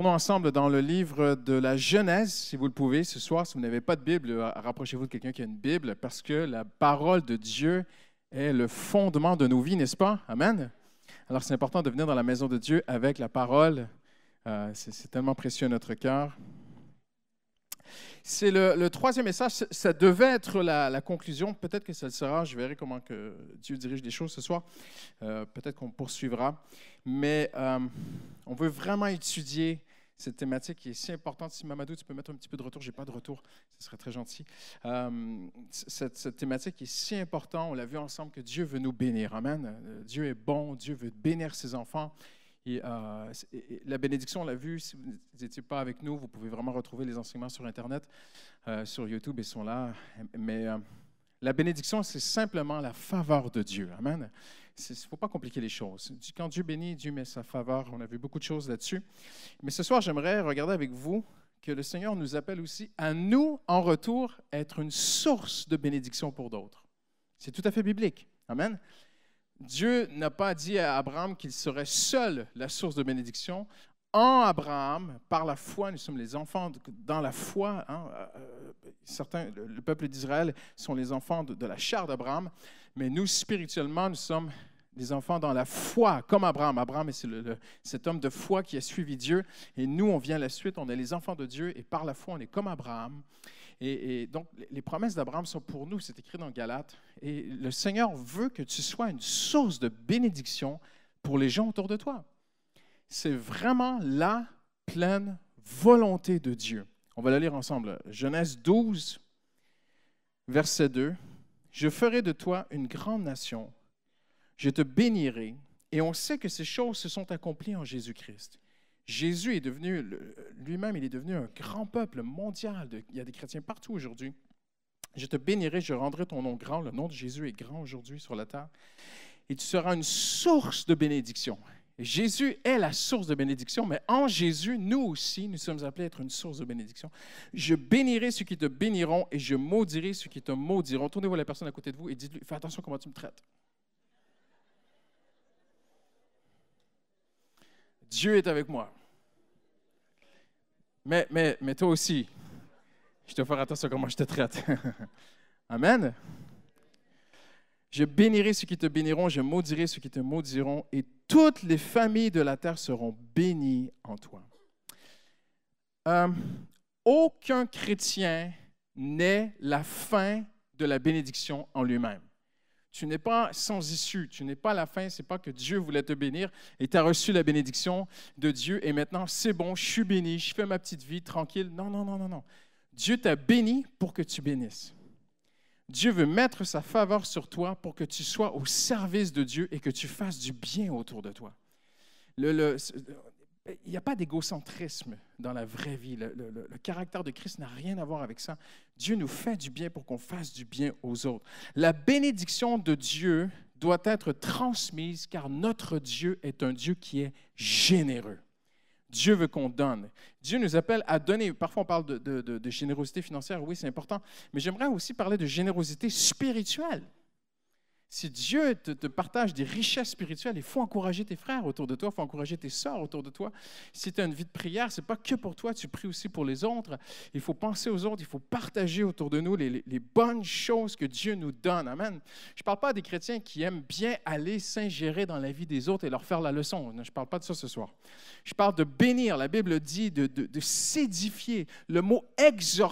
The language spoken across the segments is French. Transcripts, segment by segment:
Tournons ensemble dans le livre de la Genèse, si vous le pouvez, ce soir. Si vous n'avez pas de Bible, rapprochez-vous de quelqu'un qui a une Bible, parce que la parole de Dieu est le fondement de nos vies, n'est-ce pas? Amen? Alors, c'est important de venir dans la maison de Dieu avec la parole. C'est tellement précieux à notre cœur. C'est le troisième message. Ça devait être la conclusion. Peut-être que ça le sera. Je verrai comment que Dieu dirige les choses ce soir. Peut-être qu'on poursuivra. Mais on veut vraiment étudier cette thématique qui est si importante. Si Mamadou, tu peux mettre un petit peu de retour. Je n'ai pas de retour. Ce serait très gentil. Cette thématique est si importante. On l'a vu ensemble que Dieu veut nous bénir. Amen. Dieu est bon. Dieu veut bénir ses enfants. Et la bénédiction, on l'a vu, si vous n'étiez pas avec nous, vous pouvez vraiment retrouver les enseignements sur Internet, sur YouTube, ils sont là. Mais la bénédiction, c'est simplement la faveur de Dieu. Amen. Il ne faut pas compliquer les choses. Quand Dieu bénit, Dieu met sa faveur. On a vu beaucoup de choses là-dessus. Mais ce soir, j'aimerais regarder avec vous que le Seigneur nous appelle aussi à nous, en retour, être une source de bénédiction pour d'autres. C'est tout à fait biblique. Amen. Dieu n'a pas dit à Abraham qu'il serait seul la source de bénédiction. En Abraham, par la foi, nous sommes les enfants dans la foi. Certains, le peuple d'Israël sont les enfants de la chair d'Abraham, mais nous, spirituellement, nous sommes des enfants dans la foi, comme Abraham. Abraham est cet homme de foi qui a suivi Dieu, et nous, on vient à la suite, on est les enfants de Dieu, et par la foi, on est comme Abraham. Et donc, les promesses d'Abraham sont pour nous, c'est écrit dans Galates. Et le Seigneur veut que tu sois une source de bénédiction pour les gens autour de toi. C'est vraiment la pleine volonté de Dieu. On va la lire ensemble. Genèse 12, verset 2. « Je ferai de toi une grande nation, je te bénirai. » Et on sait que ces choses se sont accomplies en Jésus-Christ. Jésus est devenu, lui-même, il est devenu un grand peuple mondial. Il y a des chrétiens partout aujourd'hui. Je te bénirai, je rendrai ton nom grand. Le nom de Jésus est grand aujourd'hui sur la terre. Et tu seras une source de bénédiction. Et Jésus est la source de bénédiction, mais en Jésus, nous aussi, nous sommes appelés à être une source de bénédiction. Je bénirai ceux qui te béniront et je maudirai ceux qui te maudiront. Tournez-vous à la personne à côté de vous et dites-lui, fais attention comment tu me traites. Dieu est avec moi. Mais toi aussi, je te ferai attention à comment je te traite. Amen. Je bénirai ceux qui te béniront, je maudirai ceux qui te maudiront, et toutes les familles de la terre seront bénies en toi. Aucun chrétien n'est la fin de la bénédiction en lui-même. Tu n'es pas sans issue, tu n'es pas la fin, ce n'est pas que Dieu voulait te bénir et tu as reçu la bénédiction de Dieu et maintenant c'est bon, je suis béni, je fais ma petite vie tranquille. Non, non, non, non, non. Dieu t'a béni pour que tu bénisses. Dieu veut mettre sa faveur sur toi pour que tu sois au service de Dieu et que tu fasses du bien autour de toi. Il n'y a pas d'égocentrisme dans la vraie vie. Le caractère de Christ n'a rien à voir avec ça. Dieu nous fait du bien pour qu'on fasse du bien aux autres. La bénédiction de Dieu doit être transmise car notre Dieu est un Dieu qui est généreux. Dieu veut qu'on donne. Dieu nous appelle à donner. Parfois, on parle de générosité financière. Oui, c'est important. Mais j'aimerais aussi parler de générosité spirituelle. Si Dieu te partage des richesses spirituelles, il faut encourager tes frères autour de toi, il faut encourager tes sœurs autour de toi. Si tu as une vie de prière, ce n'est pas que pour toi, tu pries aussi pour les autres. Il faut penser aux autres, il faut partager autour de nous les bonnes choses que Dieu nous donne. Amen. Je ne parle pas des chrétiens qui aiment bien aller s'ingérer dans la vie des autres et leur faire la leçon. Je ne parle pas de ça ce soir. Je parle de bénir. La Bible dit de s'édifier. Le mot « exhorter »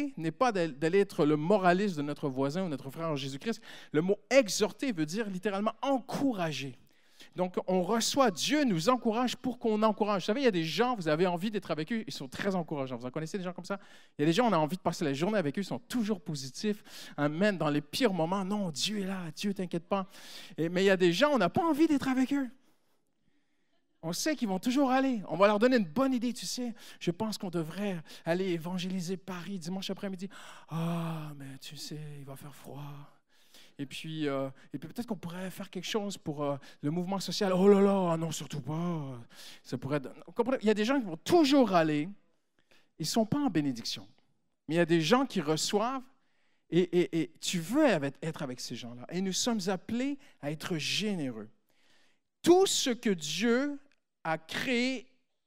n'est pas d'aller être le moraliste de notre voisin ou notre frère en Jésus-Christ. Le mot « exhorter » veut dire littéralement encourager. Donc, on reçoit, Dieu nous encourage pour qu'on encourage. Vous savez, il y a des gens, vous avez envie d'être avec eux, ils sont très encourageants. Vous en connaissez des gens comme ça? Il y a des gens, on a envie de passer la journée avec eux, ils sont toujours positifs. Amen. Dans les pires moments, non, Dieu est là, Dieu, t'inquiète pas. Mais il y a des gens, on n'a pas envie d'être avec eux. On sait qu'ils vont toujours aller. On va leur donner une bonne idée, tu sais. Je pense qu'on devrait aller évangéliser Paris dimanche après-midi. Ah, mais tu sais, il va faire froid. Et puis peut-être qu'on pourrait faire quelque chose pour le mouvement social. Oh là là, non, surtout pas. Ça pourrait être... Il y a des gens qui vont toujours aller. Ils ne sont pas en bénédiction. Mais il y a des gens qui reçoivent et tu veux être avec ces gens-là. Et nous sommes appelés à être généreux. Tout ce que Dieu a créé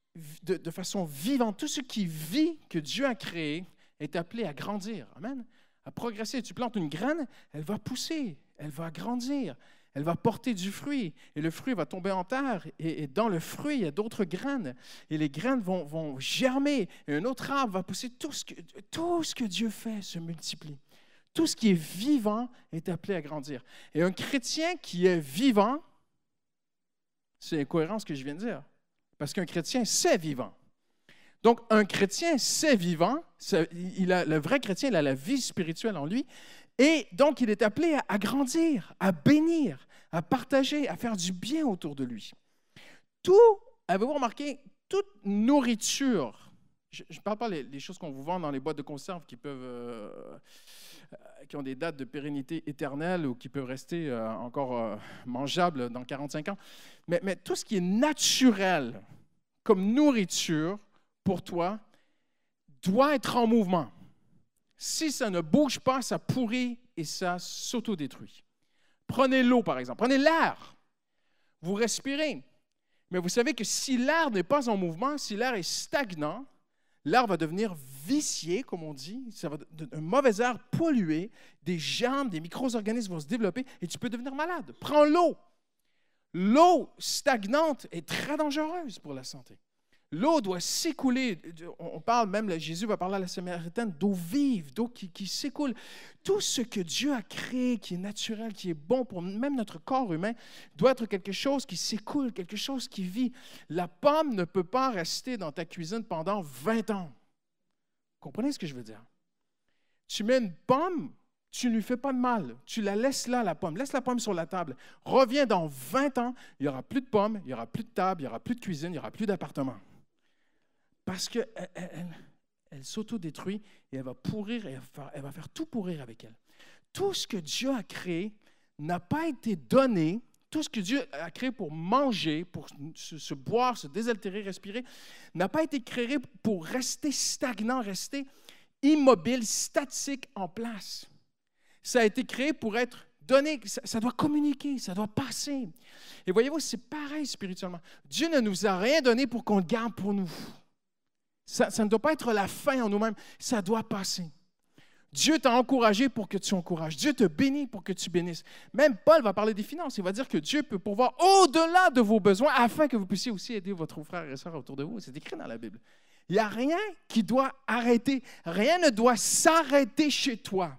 de façon vivante. Tout ce qui vit que Dieu a créé est appelé à grandir. Amen. À progresser. Tu plantes une graine, elle va pousser, elle va grandir, elle va porter du fruit. Et le fruit va tomber en terre. Et dans le fruit, il y a d'autres graines. Et les graines vont germer. Et un autre arbre va pousser. Tout ce que Dieu fait se multiplie. Tout ce qui est vivant est appelé à grandir. Et un chrétien qui est vivant, c'est incohérent ce que je viens de dire. Parce qu'un chrétien, c'est vivant. Donc, un chrétien, c'est vivant. Le vrai chrétien, il a la vie spirituelle en lui. Et donc, il est appelé à grandir, à bénir, à partager, à faire du bien autour de lui. Avez-vous remarqué, toute nourriture, je ne parle pas des choses qu'on vous vend dans les boîtes de conserve qui ont des dates de pérennité éternelle ou qui peuvent rester encore mangeables dans 45 ans, mais tout ce qui est naturel comme nourriture pour toi doit être en mouvement. Si ça ne bouge pas, ça pourrit et ça s'autodétruit. Prenez l'eau, par exemple. Prenez l'air. Vous respirez. Mais vous savez que si l'air n'est pas en mouvement, si l'air est stagnant, l'air va devenir vicié, comme on dit. Ça va un mauvais air pollué, des germes, des micro-organismes vont se développer et tu peux devenir malade. Prends l'eau. L'eau stagnante est très dangereuse pour la santé. L'eau doit s'écouler. On parle même, Jésus va parler à la Samaritaine d'eau vive, d'eau qui s'écoule. Tout ce que Dieu a créé, qui est naturel, qui est bon pour même notre corps humain, doit être quelque chose qui s'écoule, quelque chose qui vit. La pomme ne peut pas rester dans ta cuisine pendant 20 ans. Comprenez ce que je veux dire? Tu mets une pomme, tu ne lui fais pas de mal. Tu la laisses là, la pomme. Laisse la pomme sur la table. Reviens dans 20 ans, il n'y aura plus de pommes, il n'y aura plus de table, il n'y aura plus de cuisine, il n'y aura plus d'appartement. Parce qu'elle s'autodétruit et elle va pourrir et elle va faire tout pourrir avec elle. Tout ce que Dieu a créé n'a pas été donné, tout ce que Dieu a créé pour manger, pour se boire, se désaltérer, respirer, n'a pas été créé pour rester stagnant, rester immobile, statique en place. Ça a été créé pour être donné, ça doit communiquer, ça doit passer. Et voyez-vous, c'est pareil spirituellement. Dieu ne nous a rien donné pour qu'on le garde pour nous. Ça ne doit pas être la fin en nous-mêmes, ça doit passer. Dieu t'a encouragé pour que tu encourages. Dieu te bénit pour que tu bénisses. Même Paul va parler des finances. Il va dire que Dieu peut pourvoir au-delà de vos besoins afin que vous puissiez aussi aider votre frère et soeur autour de vous. C'est écrit dans la Bible. Il n'y a rien qui doit arrêter. Rien ne doit s'arrêter chez toi.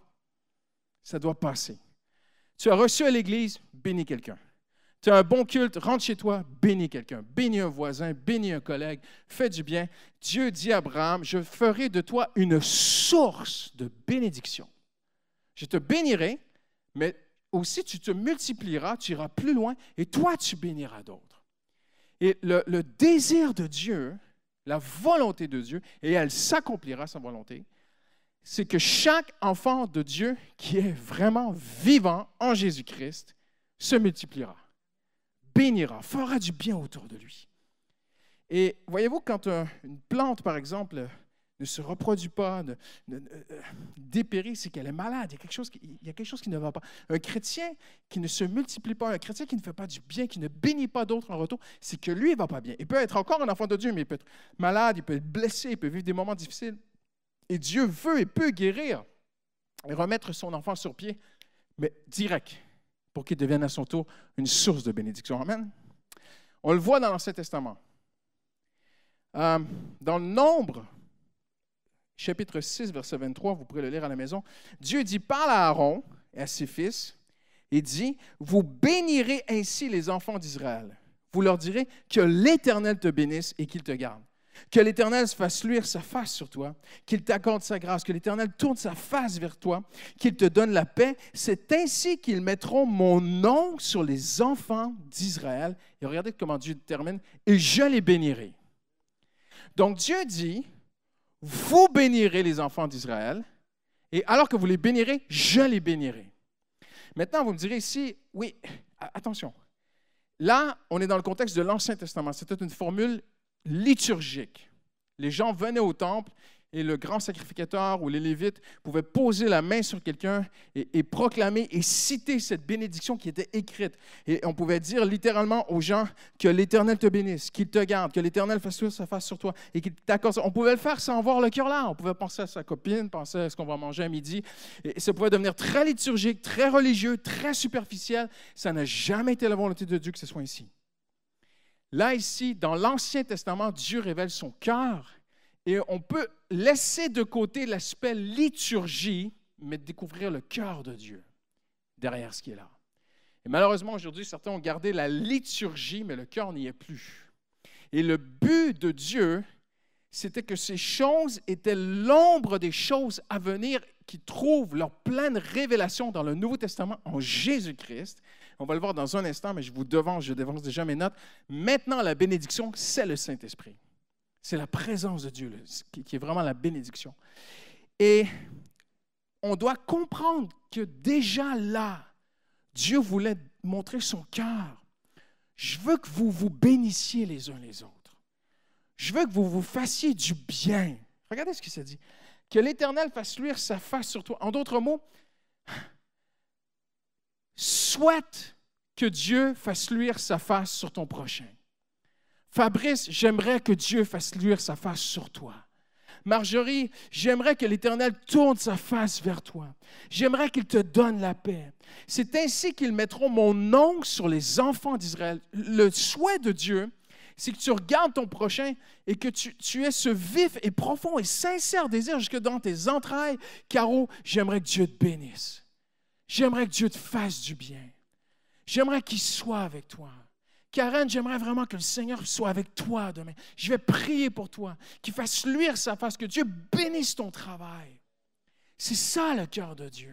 Ça doit passer. Tu as reçu à l'Église, bénis quelqu'un. Tu as un bon culte, rentre chez toi, bénis quelqu'un. Bénis un voisin, bénis un collègue, fais du bien. Dieu dit à Abraham, je ferai de toi une source de bénédiction. Je te bénirai, mais aussi tu te multiplieras, tu iras plus loin et toi tu béniras d'autres. Et le désir de Dieu, la volonté de Dieu, et elle s'accomplira, sa volonté, c'est que chaque enfant de Dieu qui est vraiment vivant en Jésus-Christ se multipliera, bénira, fera du bien autour de lui. Et voyez-vous, quand une plante, par exemple, ne se reproduit pas, dépérit, c'est qu'elle est malade. Il y a quelque chose qui ne va pas. Un chrétien qui ne se multiplie pas, un chrétien qui ne fait pas du bien, qui ne bénit pas d'autres en retour, c'est que lui, il ne va pas bien. Il peut être encore un enfant de Dieu, mais il peut être malade, il peut être blessé, il peut vivre des moments difficiles. Et Dieu veut et peut guérir et remettre son enfant sur pied, mais direct, pour qu'il devienne à son tour une source de bénédiction. Amen. On le voit dans l'Ancien Testament. Dans le Nombre, chapitre 6, verset 23, vous pourrez le lire à la maison, Dieu dit, parle à Aaron et à ses fils, et dit, vous bénirez ainsi les enfants d'Israël. Vous leur direz que l'Éternel te bénisse et qu'il te garde. Que l'Éternel se fasse luire sa face sur toi, qu'il t'accorde sa grâce, que l'Éternel tourne sa face vers toi, qu'il te donne la paix. C'est ainsi qu'ils mettront mon nom sur les enfants d'Israël. Et regardez comment Dieu termine. Et je les bénirai. Donc Dieu dit, vous bénirez les enfants d'Israël, et alors que vous les bénirez, je les bénirai. Maintenant, vous me direz ici, oui, attention. Là, on est dans le contexte de l'Ancien Testament. C'était une formule liturgique. Les gens venaient au temple, et le grand sacrificateur ou les Lévites pouvaient poser la main sur quelqu'un et proclamer et citer cette bénédiction qui était écrite. Et on pouvait dire littéralement aux gens que l'Éternel te bénisse, qu'il te garde, que l'Éternel fasse sa face sur toi et qu'il t'accorde. On pouvait le faire sans avoir le cœur là. On pouvait penser à sa copine, penser à ce qu'on va manger à midi. Et ça pouvait devenir très liturgique, très religieux, très superficiel. Ça n'a jamais été la volonté de Dieu que ce soit ici. Là, ici, dans l'Ancien Testament, Dieu révèle son cœur. Et on peut laisser de côté l'aspect liturgie, mais découvrir le cœur de Dieu derrière ce qui est là. Et malheureusement, aujourd'hui, certains ont gardé la liturgie, mais le cœur n'y est plus. Et le but de Dieu, c'était que ces choses étaient l'ombre des choses à venir qui trouvent leur pleine révélation dans le Nouveau Testament en Jésus-Christ. On va le voir dans un instant, mais je devance déjà mes notes. Maintenant, la bénédiction, c'est le Saint-Esprit. C'est la présence de Dieu qui est vraiment la bénédiction. Et on doit comprendre que déjà là, Dieu voulait montrer son cœur. Je veux que vous vous bénissiez les uns les autres. Je veux que vous vous fassiez du bien. Regardez ce qu'il s'est dit. Que l'Éternel fasse luire sa face sur toi. En d'autres mots, souhaite que Dieu fasse luire sa face sur ton prochain. Fabrice, j'aimerais que Dieu fasse luire sa face sur toi. Marjorie, j'aimerais que l'Éternel tourne sa face vers toi. J'aimerais qu'il te donne la paix. C'est ainsi qu'ils mettront mon nom sur les enfants d'Israël. Le souhait de Dieu, c'est que tu regardes ton prochain et que tu aies ce vif et profond et sincère désir jusque dans tes entrailles. Caro, j'aimerais que Dieu te bénisse. J'aimerais que Dieu te fasse du bien. J'aimerais qu'il soit avec toi. Karen, j'aimerais vraiment que le Seigneur soit avec toi demain. Je vais prier pour toi, qu'il fasse luire sa face, que Dieu bénisse ton travail. C'est ça le cœur de Dieu.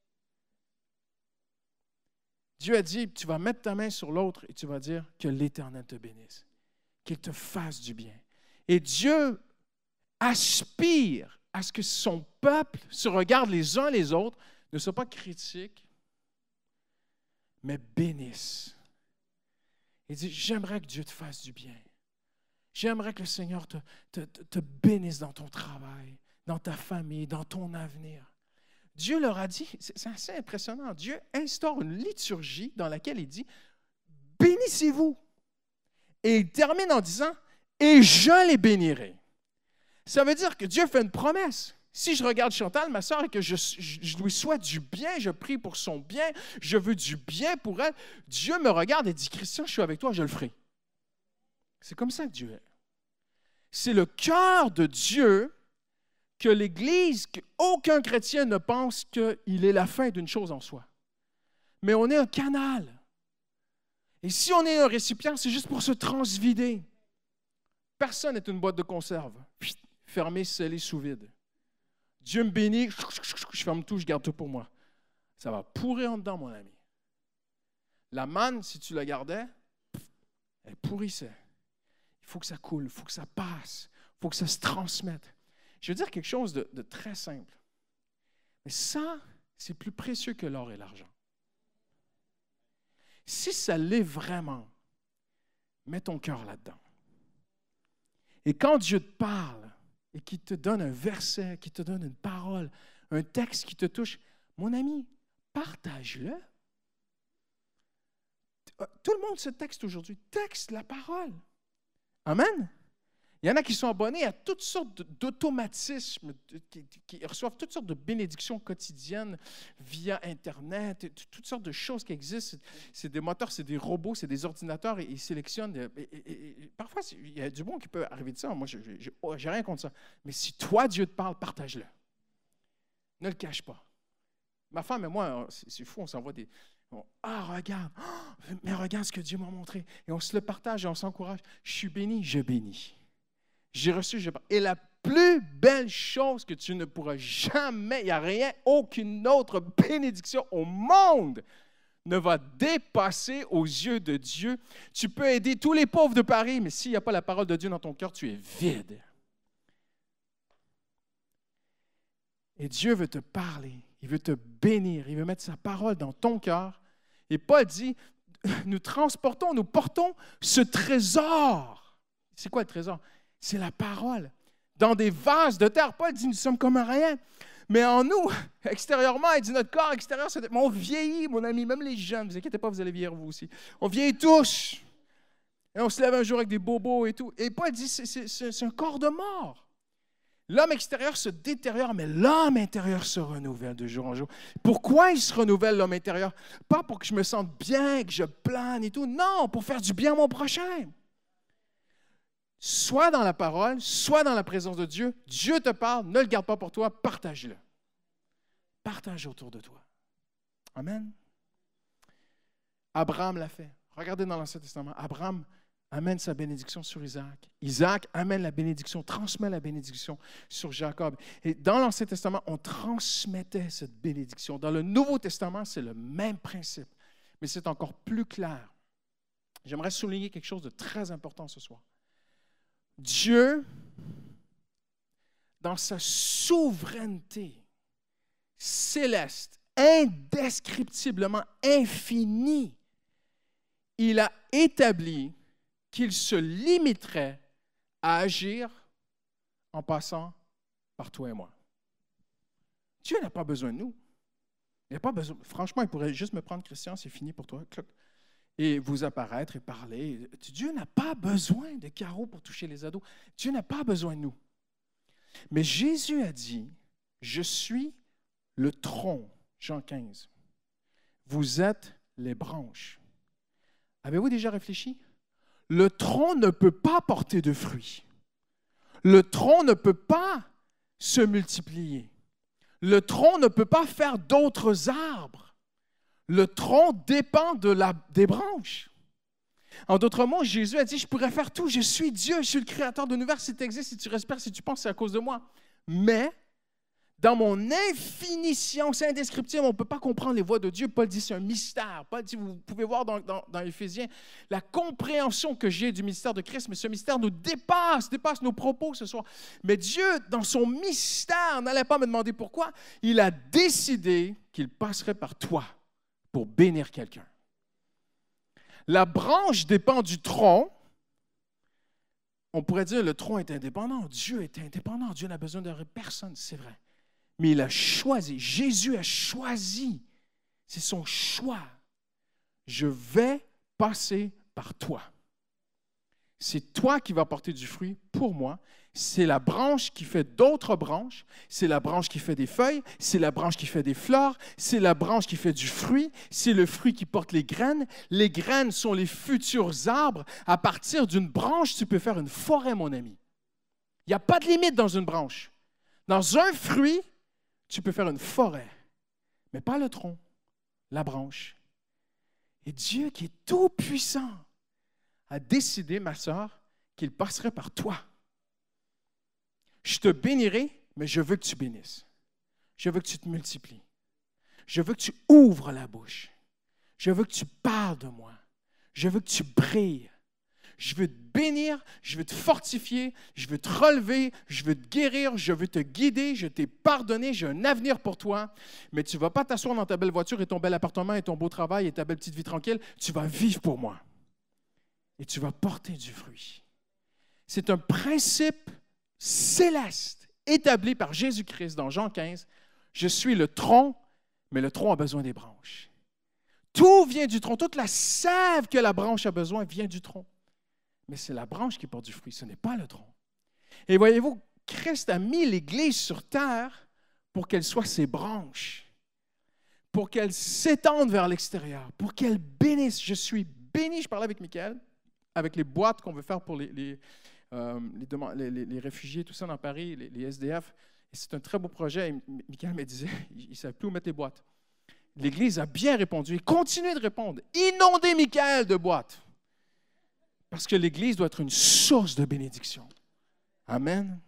Dieu a dit, tu vas mettre ta main sur l'autre et tu vas dire que l'Éternel te bénisse, qu'il te fasse du bien. Et Dieu aspire à ce que son peuple se regarde les uns les autres, ne soit pas critique, mais bénisse. Il dit, j'aimerais que Dieu te fasse du bien. J'aimerais que le Seigneur te bénisse dans ton travail, dans ta famille, dans ton avenir. Dieu leur a dit, c'est assez impressionnant, Dieu instaure une liturgie dans laquelle il dit, bénissez-vous. Et il termine en disant, et je les bénirai. Ça veut dire que Dieu fait une promesse. Si je regarde Chantal, ma soeur, et que je lui souhaite du bien, je prie pour son bien, je veux du bien pour elle, Dieu me regarde et dit, Christian, je suis avec toi, je le ferai. C'est comme ça que Dieu est. C'est le cœur de Dieu que l'Église, qu'aucun chrétien ne pense qu'il est la fin d'une chose en soi. Mais on est un canal. Et si on est un récipient, c'est juste pour se transvider. Personne n'est une boîte de conserve. Fermée, scellée, sous vide. Dieu me bénit, je ferme tout, je garde tout pour moi. Ça va pourrir en dedans, mon ami. La manne, si tu la gardais, elle pourrissait. Il faut que ça coule, il faut que ça passe, il faut que ça se transmette. Je veux dire quelque chose de très simple. Mais ça, c'est plus précieux que l'or et l'argent. Si ça l'est vraiment, mets ton cœur là-dedans. Et quand Dieu te parle, et qui te donne un verset, qui te donne une parole, un texte qui te touche, mon ami, partage-le. Tout le monde se texte aujourd'hui. Texte la parole. Amen. Il y en a qui sont abonnés à toutes sortes d'automatismes, qui reçoivent toutes sortes de bénédictions quotidiennes via Internet, toutes sortes de choses qui existent. C'est des moteurs, c'est des robots, c'est des ordinateurs, et ils sélectionnent. Parfois, il y a du bon qui peut arriver de ça. Moi, je n'ai rien contre ça. Mais si toi, Dieu te parle, partage-le. Ne le cache pas. Ma femme et moi, c'est fou, on s'envoie des... regarde, mais regarde ce que Dieu m'a montré. Et on se le partage et on s'encourage. Je suis béni, je bénis. J'ai reçu, je parle. Et la plus belle chose que tu ne pourras jamais, il n'y a rien, aucune autre bénédiction au monde ne va dépasser aux yeux de Dieu. Tu peux aider tous les pauvres de Paris, mais s'il n'y a pas la parole de Dieu dans ton cœur, tu es vide. Et Dieu veut te parler, il veut te bénir, il veut mettre sa parole dans ton cœur. Et Paul dit, nous portons ce trésor. C'est quoi le trésor? C'est la parole dans des vases de terre. Paul dit, nous sommes comme un rien. Mais en nous, extérieurement, il dit, notre corps extérieur, mais on vieillit, mon ami, même les jeunes, ne vous inquiétez pas, vous allez vieillir vous aussi. On vieillit tous. Et on se lève un jour avec des bobos et tout. Et Paul dit, c'est un corps de mort. L'homme extérieur se détériore, mais l'homme intérieur se renouvelle de jour en jour. Pourquoi il se renouvelle, l'homme intérieur? Pas pour que je me sente bien, que je plane et tout. Non, pour faire du bien à mon prochain. Soit dans la parole, soit dans la présence de Dieu. Dieu te parle, ne le garde pas pour toi, partage-le. Partage autour de toi. Amen. Abraham l'a fait. Regardez dans l'Ancien Testament. Abraham amène sa bénédiction sur Isaac. Isaac amène la bénédiction, transmet la bénédiction sur Jacob. Et dans l'Ancien Testament, on transmettait cette bénédiction. Dans le Nouveau Testament, c'est le même principe, mais c'est encore plus clair. J'aimerais souligner quelque chose de très important ce soir. Dieu, dans sa souveraineté céleste, indescriptiblement infinie, il a établi qu'il se limiterait à agir en passant par toi et moi. Dieu n'a pas besoin de nous. Il n'a pas besoin. Franchement, il pourrait juste me prendre, Christian, c'est fini pour toi, et vous apparaître et parler. Dieu n'a pas besoin de carreaux pour toucher les ados. Dieu n'a pas besoin de nous. Mais Jésus a dit, je suis le tronc, Jean 15. Vous êtes les branches. Avez-vous déjà réfléchi? Le tronc ne peut pas porter de fruits. Le tronc ne peut pas se multiplier. Le tronc ne peut pas faire d'autres arbres. Le tronc dépend des branches. En d'autres mots, Jésus a dit, je pourrais faire tout, je suis Dieu, je suis le créateur de l'univers, si tu existes, si tu respires, si tu penses, c'est à cause de moi. Mais, dans mon infinition, c'est indescriptible, on ne peut pas comprendre les voies de Dieu. Paul dit, c'est un mystère. Paul dit, vous pouvez voir dans Éphésiens, la compréhension que j'ai du mystère de Christ, mais ce mystère nous dépasse nos propos ce soir. Mais Dieu, dans son mystère, n'allait pas me demander pourquoi. Il a décidé qu'il passerait par toi pour bénir quelqu'un. La branche dépend du tronc. On pourrait dire, le tronc est indépendant. Dieu est indépendant. Dieu n'a besoin de personne, c'est vrai. Mais il a choisi, Jésus a choisi, c'est son choix. Je vais passer par toi. C'est toi qui vas porter du fruit pour moi. C'est la branche qui fait d'autres branches. C'est la branche qui fait des feuilles. C'est la branche qui fait des fleurs. C'est la branche qui fait du fruit. C'est le fruit qui porte les graines. Les graines sont les futurs arbres. À partir d'une branche, tu peux faire une forêt, mon ami. Il n'y a pas de limite dans une branche. Dans un fruit, tu peux faire une forêt, mais pas le tronc, la branche. Et Dieu, qui est tout-puissant, a décidé, ma sœur, qu'il passerait par toi. Je te bénirai, mais je veux que tu bénisses. Je veux que tu te multiplies. Je veux que tu ouvres la bouche. Je veux que tu parles de moi. Je veux que tu brilles. Je veux te bénir, je veux te fortifier, je veux te relever, je veux te guérir, je veux te guider, je t'ai pardonné, j'ai un avenir pour toi. Mais tu ne vas pas t'asseoir dans ta belle voiture et ton bel appartement et ton beau travail et ta belle petite vie tranquille. Tu vas vivre pour moi. Et tu vas porter du fruit. C'est un principe céleste établi par Jésus-Christ dans Jean 15. Je suis le tronc, mais le tronc a besoin des branches. Tout vient du tronc. Toute la sève que la branche a besoin vient du tronc. Mais c'est la branche qui porte du fruit, ce n'est pas le tronc. Et voyez-vous, Christ a mis l'Église sur terre pour qu'elle soit ses branches, pour qu'elle s'étende vers l'extérieur, pour qu'elle bénisse. Je suis béni, je parlais avec Michael, avec les boîtes qu'on veut faire pour les réfugiés, tout ça dans Paris, les SDF. Et c'est un très beau projet. Et Michael me disait, il ne savait plus où mettre les boîtes. L'Église a bien répondu et continue de répondre. Inondez Michael de boîtes. Parce que l'Église doit être une source de bénédiction. Amen.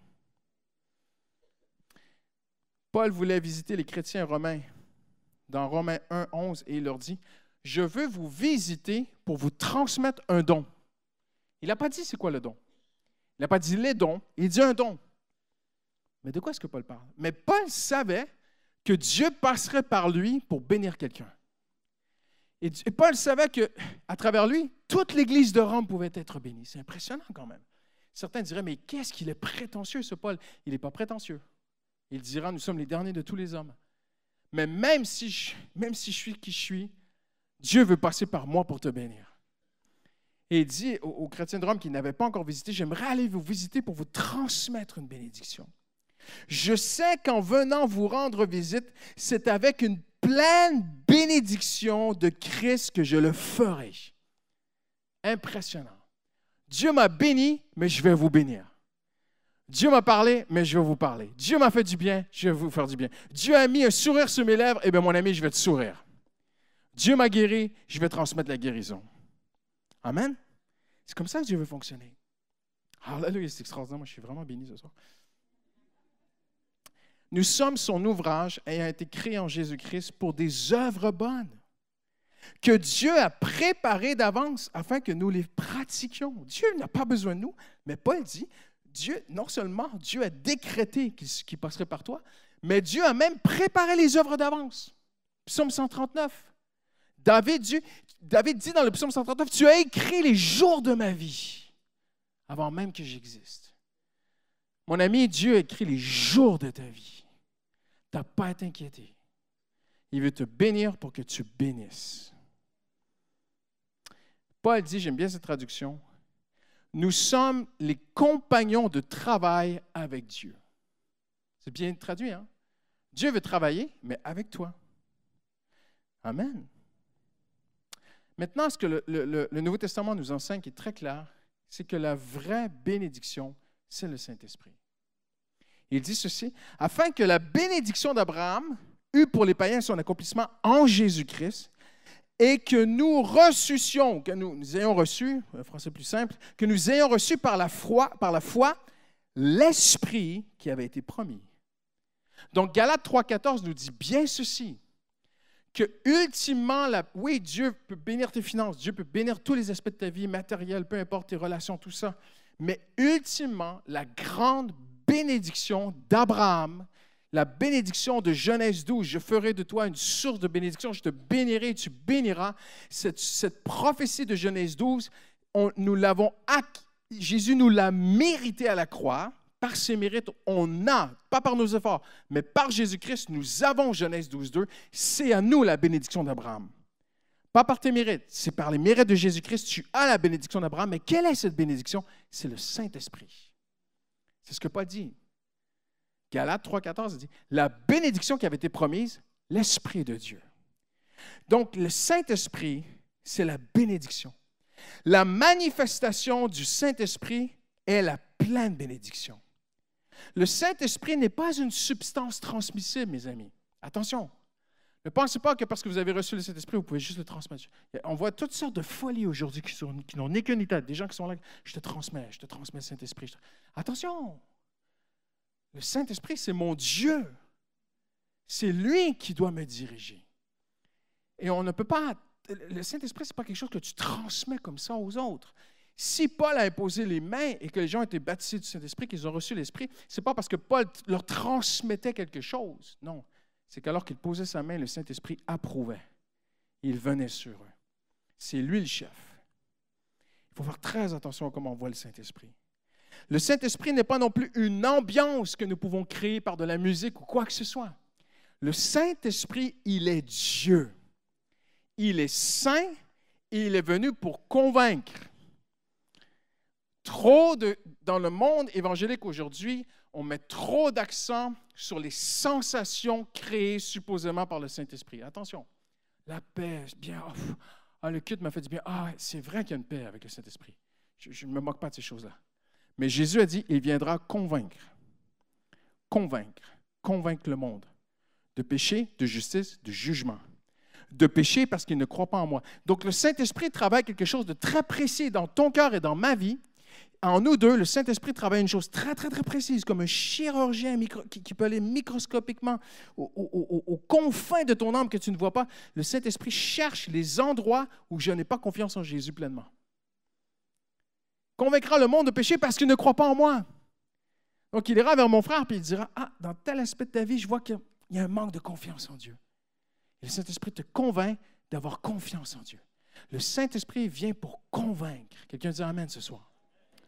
Paul voulait visiter les chrétiens romains dans Romains 1, 11, et il leur dit, « Je veux vous visiter pour vous transmettre un don. » Il n'a pas dit c'est quoi le don. Il n'a pas dit les dons, il dit un don. Mais de quoi est-ce que Paul parle? Mais Paul savait que Dieu passerait par lui pour bénir quelqu'un. Et Paul savait qu'à travers lui, toute l'Église de Rome pouvait être bénie. C'est impressionnant quand même. Certains diraient, mais qu'est-ce qu'il est prétentieux, ce Paul? Il n'est pas prétentieux. Il dira, nous sommes les derniers de tous les hommes. Mais même si je suis qui je suis, Dieu veut passer par moi pour te bénir. Et il dit aux chrétiens de Rome qui n'avaient pas encore visité, j'aimerais aller vous visiter pour vous transmettre une bénédiction. Je sais qu'en venant vous rendre visite, c'est avec une pleine bénédiction de Christ que je le ferai. Impressionnant. Dieu m'a béni, mais je vais vous bénir. Dieu m'a parlé, mais je vais vous parler. Dieu m'a fait du bien, je vais vous faire du bien. Dieu a mis un sourire sur mes lèvres, eh bien mon ami, je vais te sourire. Dieu m'a guéri, je vais transmettre la guérison. Amen. C'est comme ça que Dieu veut fonctionner. Alléluia, c'est extraordinaire. Moi, je suis vraiment béni ce soir. Nous sommes son ouvrage ayant été créé en Jésus-Christ pour des œuvres bonnes que Dieu a préparées d'avance afin que nous les pratiquions. Dieu n'a pas besoin de nous, mais Paul dit, non seulement Dieu a décrété qu'il passerait par toi, mais Dieu a même préparé les œuvres d'avance. Psaume 139. David dit dans le psaume 139, « Tu as écrit les jours de ma vie avant même que j'existe. » Mon ami, Dieu a écrit les jours de ta vie. Tu n'as pas à t'inquiéter. Il veut te bénir pour que tu bénisses. Paul dit, j'aime bien cette traduction, « Nous sommes les compagnons de travail avec Dieu. » C'est bien traduit, hein? Dieu veut travailler, mais avec toi. Amen. Maintenant, ce que le Nouveau Testament nous enseigne, qui est très clair, c'est que la vraie bénédiction, c'est le Saint-Esprit. Il dit ceci, « Afin que la bénédiction d'Abraham eût pour les païens son accomplissement en Jésus-Christ, et que nous ressuscions, que nous ayons reçu, un français plus simple, que nous ayons reçu par la foi l'Esprit qui avait été promis. » Donc, Galates 3,14 nous dit bien ceci, que ultimement, oui, Dieu peut bénir tes finances, Dieu peut bénir tous les aspects de ta vie matérielle, peu importe tes relations, tout ça, mais ultimement, la grande bénédiction d'Abraham, la bénédiction de Genèse 12, je ferai de toi une source de bénédiction, je te bénirai et tu béniras. Cette prophétie de Genèse 12, Jésus nous l'a méritée à la croix. Par ses mérites, on a, pas par nos efforts, mais par Jésus-Christ, nous avons Genèse 12:2. C'est à nous la bénédiction d'Abraham. Pas par tes mérites, c'est par les mérites de Jésus-Christ, tu as la bénédiction d'Abraham. Mais quelle est cette bénédiction? C'est le Saint-Esprit. C'est ce que Paul dit. Galates 3,14 dit, la bénédiction qui avait été promise, l'Esprit de Dieu. Donc, le Saint-Esprit, c'est la bénédiction. La manifestation du Saint-Esprit est la pleine bénédiction. Le Saint-Esprit n'est pas une substance transmissible, mes amis. Attention. Ne pensez pas que parce que vous avez reçu le Saint-Esprit, vous pouvez juste le transmettre. On voit toutes sortes de folies aujourd'hui qui n'ont ni queue ni tête. Des gens qui sont là, je te transmets le Saint-Esprit. Attention. Le Saint-Esprit, c'est mon Dieu. C'est lui qui doit me diriger. Et on ne peut pas... Le Saint-Esprit, ce n'est pas quelque chose que tu transmets comme ça aux autres. Si Paul a imposé les mains et que les gens ont été baptisés du Saint-Esprit, qu'ils ont reçu l'Esprit, ce n'est pas parce que Paul leur transmettait quelque chose. Non, c'est qu'alors qu'il posait sa main, le Saint-Esprit approuvait. Il venait sur eux. C'est lui le chef. Il faut faire très attention à comment on voit le Saint-Esprit. Le Saint-Esprit n'est pas non plus une ambiance que nous pouvons créer par de la musique ou quoi que ce soit. Le Saint-Esprit, il est Dieu. Il est saint et il est venu pour convaincre. Dans le monde évangélique aujourd'hui, on met trop d'accent sur les sensations créées supposément par le Saint-Esprit. Attention, la paix, bien, le culte m'a fait du bien. C'est vrai qu'il y a une paix avec le Saint-Esprit. Je ne me moque pas de ces choses-là. Mais Jésus a dit, il viendra convaincre le monde de péché, de justice, de jugement. De péché parce qu'il ne croit pas en moi. Donc le Saint-Esprit travaille quelque chose de très précis dans ton cœur et dans ma vie. En nous deux, le Saint-Esprit travaille une chose très, très, très précise, comme un chirurgien qui peut aller microscopiquement aux confins de ton âme que tu ne vois pas. Le Saint-Esprit cherche les endroits où je n'ai pas confiance en Jésus pleinement. Convaincra le monde de péché parce qu'il ne croit pas en moi. Donc, il ira vers mon frère et il dira, dans tel aspect de ta vie, je vois qu'il y a un manque de confiance en Dieu. Et le Saint-Esprit te convainc d'avoir confiance en Dieu. Le Saint-Esprit vient pour convaincre. Quelqu'un dit Amen ce soir.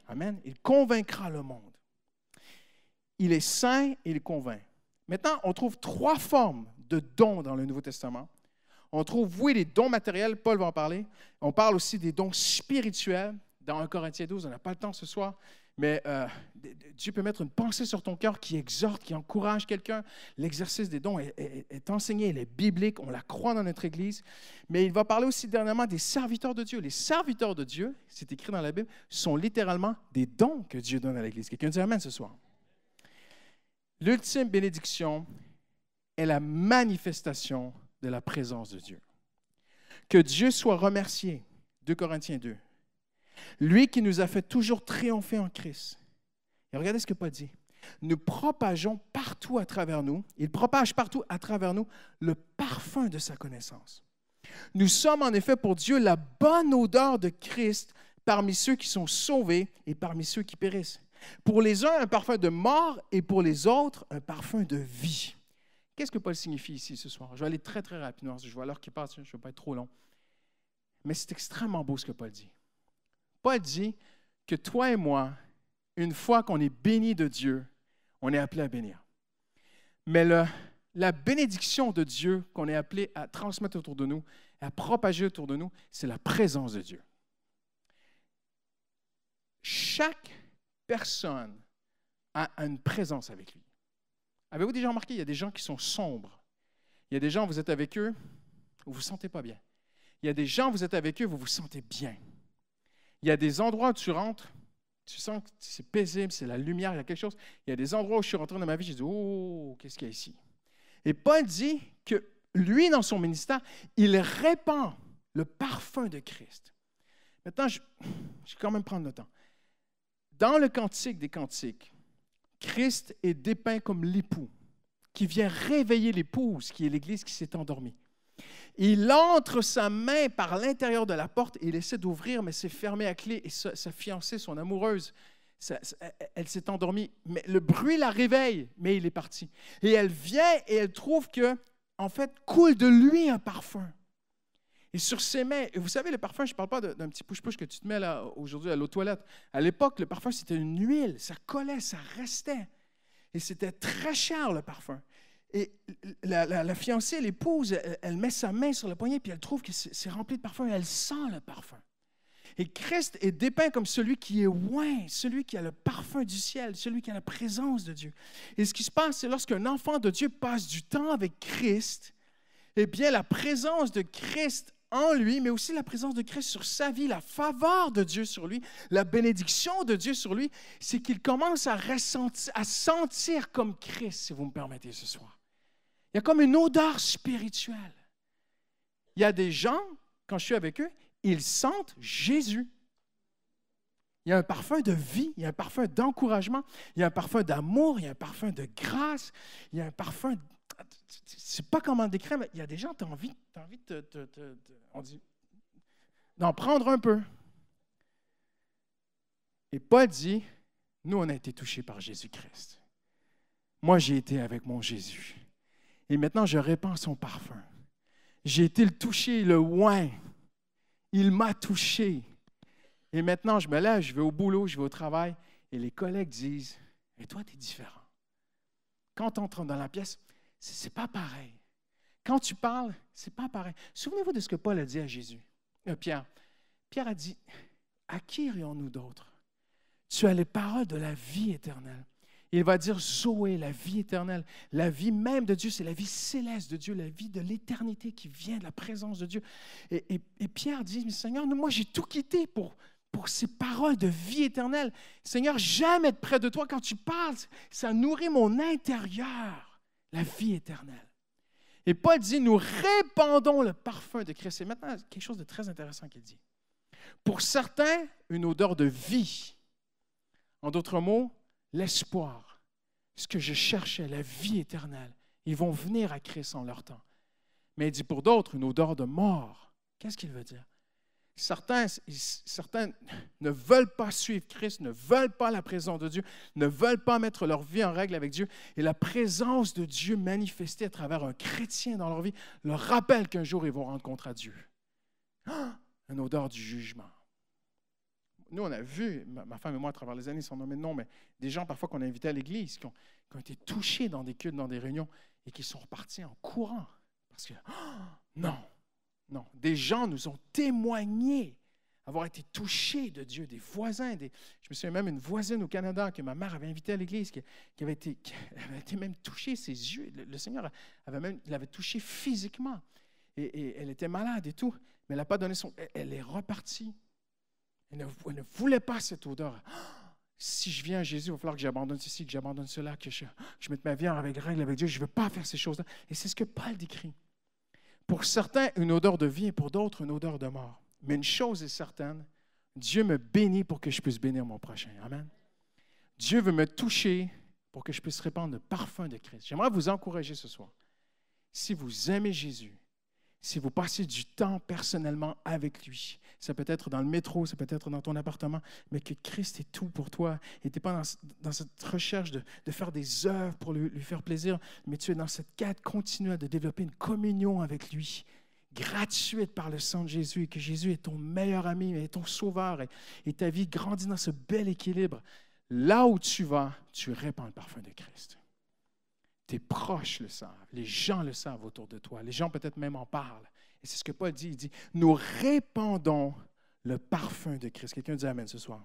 Amen. Il convaincra le monde. Il est saint et il convainc. Maintenant, on trouve 3 formes de dons dans le Nouveau Testament. On trouve, oui, les dons matériels, Paul va en parler. On parle aussi des dons spirituels. Dans 1 Corinthiens 12, on n'a pas le temps ce soir, mais Dieu peut mettre une pensée sur ton cœur qui exhorte, qui encourage quelqu'un. L'exercice des dons est enseigné, il est biblique, on la croit dans notre Église. Mais il va parler aussi dernièrement des serviteurs de Dieu. Les serviteurs de Dieu, c'est écrit dans la Bible, sont littéralement des dons que Dieu donne à l'Église. Quelqu'un dit amen ce soir. L'ultime bénédiction est la manifestation de la présence de Dieu. Que Dieu soit remercié. 2 Corinthiens 2. Lui qui nous a fait toujours triompher en Christ. Et regardez ce que Paul dit. Nous propageons partout à travers nous, il propage partout à travers nous le parfum de sa connaissance. Nous sommes en effet pour Dieu la bonne odeur de Christ parmi ceux qui sont sauvés et parmi ceux qui périssent. Pour les uns, un parfum de mort et pour les autres, un parfum de vie. Qu'est-ce que Paul signifie ici ce soir? Je vais aller très, très rapidement. Je vois l'heure qui passe, je ne vais pas être trop long. Mais c'est extrêmement beau ce que Paul dit. Paul dit que toi et moi, une fois qu'on est béni de Dieu, on est appelé à bénir. Mais la bénédiction de Dieu qu'on est appelé à transmettre autour de nous, à propager autour de nous, c'est la présence de Dieu. Chaque personne a une présence avec lui. Avez-vous déjà remarqué, il y a des gens qui sont sombres. Il y a des gens, vous êtes avec eux, vous ne vous sentez pas bien. Il y a des gens, vous êtes avec eux, vous vous sentez bien. Il y a des endroits où tu rentres, tu sens que c'est paisible, c'est la lumière, il y a quelque chose. Il y a des endroits où je suis rentré dans ma vie, je dis, oh, qu'est-ce qu'il y a ici? Et Paul dit que lui, dans son ministère, il répand le parfum de Christ. Maintenant, je vais quand même prendre le temps. Dans le Cantique des Cantiques, Christ est dépeint comme l'époux qui vient réveiller l'épouse, qui est l'Église qui s'est endormie. Il entre sa main par l'intérieur de la porte et il essaie d'ouvrir, mais c'est fermé à clé. Et sa fiancée, son amoureuse, elle s'est endormie. Mais le bruit la réveille, mais il est parti. Et elle vient et elle trouve que, en fait, coule de lui un parfum. Et sur ses mains, et vous savez, le parfum, je ne parle pas d'un petit push-push que tu te mets là aujourd'hui à l'eau toilette. À l'époque, le parfum, c'était une huile. Ça collait, ça restait. Et c'était très cher, le parfum. Et la fiancée, l'épouse, elle met sa main sur le poignet, puis elle trouve que c'est rempli de parfum, et elle sent le parfum. Et Christ est dépeint comme celui qui est oint, celui qui a le parfum du ciel, celui qui a la présence de Dieu. Et ce qui se passe, c'est lorsqu'un enfant de Dieu passe du temps avec Christ, eh bien, la présence de Christ en lui, mais aussi la présence de Christ sur sa vie, la faveur de Dieu sur lui, la bénédiction de Dieu sur lui, c'est qu'il commence à sentir comme Christ, si vous me permettez ce soir. Il y a comme une odeur spirituelle. Il y a des gens, quand je suis avec eux, ils sentent Jésus. Il y a un parfum de vie, il y a un parfum d'encouragement, il y a un parfum d'amour, il y a un parfum de grâce, il y a un parfum... Je ne sais pas comment le décrire, mais il y a des gens, tu as envie d'en prendre un peu. Et Paul dit, nous, on a été touchés par Jésus-Christ. Moi, j'ai été avec mon Jésus. Et maintenant, je répands son parfum. J'ai été le toucher, le oint. Il m'a touché. Et maintenant, je me lève, je vais au boulot, je vais au travail, et les collègues disent, « Et toi, tu es différent. » Quand tu entres dans la pièce, c'est pas pareil. Quand tu parles, c'est pas pareil. Souvenez-vous de ce que Paul a dit à Jésus. Pierre. Pierre a dit, « À qui irions-nous d'autres? Tu as les paroles de la vie éternelle. » Il va dire Zoé, la vie éternelle. La vie même de Dieu, c'est la vie céleste de Dieu, la vie de l'éternité qui vient de la présence de Dieu. Et Pierre dit, mais Seigneur, moi j'ai tout quitté pour ces paroles de vie éternelle. Seigneur, j'aime être près de toi. Quand tu parles, ça nourrit mon intérieur, la vie éternelle. Et Paul dit, nous répandons le parfum de Christ. Et maintenant, quelque chose de très intéressant qu'il dit. Pour certains, une odeur de vie. En d'autres mots, l'espoir, ce que je cherchais, la vie éternelle. Ils vont venir à Christ en leur temps. Mais il dit pour d'autres, une odeur de mort. Qu'est-ce qu'il veut dire? Certains ne veulent pas suivre Christ, ne veulent pas la présence de Dieu, ne veulent pas mettre leur vie en règle avec Dieu. Et la présence de Dieu manifestée à travers un chrétien dans leur vie leur rappelle qu'un jour ils vont rendre compte à Dieu. Une odeur du jugement. nous, on a vu, ma femme et moi, à travers les années, sans nommer de nom, mais des gens parfois qu'on a invités à l'église, qui ont été touchés dans des cultes, dans des réunions, et qui sont repartis en courant. Parce que, non. Des gens nous ont témoigné avoir été touchés de Dieu, des voisins. Je me souviens même d'une voisine au Canada que ma mère avait invitée à l'église, qui avait été même touchée, ses yeux. Le Seigneur l'avait touchée physiquement. Et elle était malade et tout, mais elle n'a pas donné son... Elle est repartie. Elle ne voulait pas cette odeur. Si je viens à Jésus, il va falloir que j'abandonne ceci, que j'abandonne cela, que je mette ma vie en règle avec Dieu. Je ne veux pas faire ces choses-là. Et c'est ce que Paul décrit. Pour certains, une odeur de vie et pour d'autres, une odeur de mort. Mais une chose est certaine, Dieu me bénit pour que je puisse bénir mon prochain. Amen. Dieu veut me toucher pour que je puisse répandre le parfum de Christ. J'aimerais vous encourager ce soir. Si vous aimez Jésus, si vous passez du temps personnellement avec lui, ça peut être dans le métro, ça peut être dans ton appartement, mais que Christ est tout pour toi. Et tu n'es pas dans cette recherche de faire des œuvres pour lui faire plaisir, mais tu es dans cette quête continuelle de développer une communion avec lui, gratuite par le sang de Jésus, et que Jésus est ton meilleur ami, est ton sauveur, et ta vie grandit dans ce bel équilibre. Là où tu vas, tu répands le parfum de Christ. Tes proches le savent, les gens le savent autour de toi, les gens peut-être même en parlent. Et c'est ce que Paul dit, il dit, nous répandons le parfum de Christ. Quelqu'un dit Amen ce soir.